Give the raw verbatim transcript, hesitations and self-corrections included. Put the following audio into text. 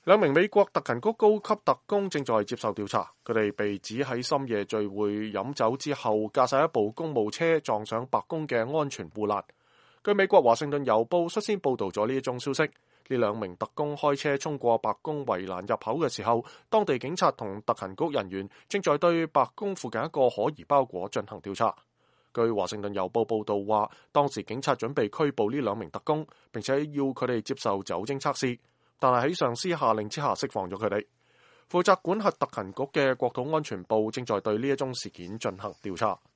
兩名美國特勤局高級特工正在接受調查，佢哋被指喺深夜聚會飲酒之後，駕駛一部公務車撞上白宮嘅安全護欄。據美國華盛頓郵報率先報道咗呢一宗消息，呢兩名特工開車衝過白宮圍欄入口嘅時候，當地警察同特勤局人員正在對白宮附近一個可疑包裹進行調查。據華盛頓郵報報道話，當時警察準備拘捕呢兩名特工，並且要佢哋接受酒精測試。但係喺上司下令之下釋放咗佢哋。負責管轄特勤局嘅國土安全部正在對呢一宗事件進行調查。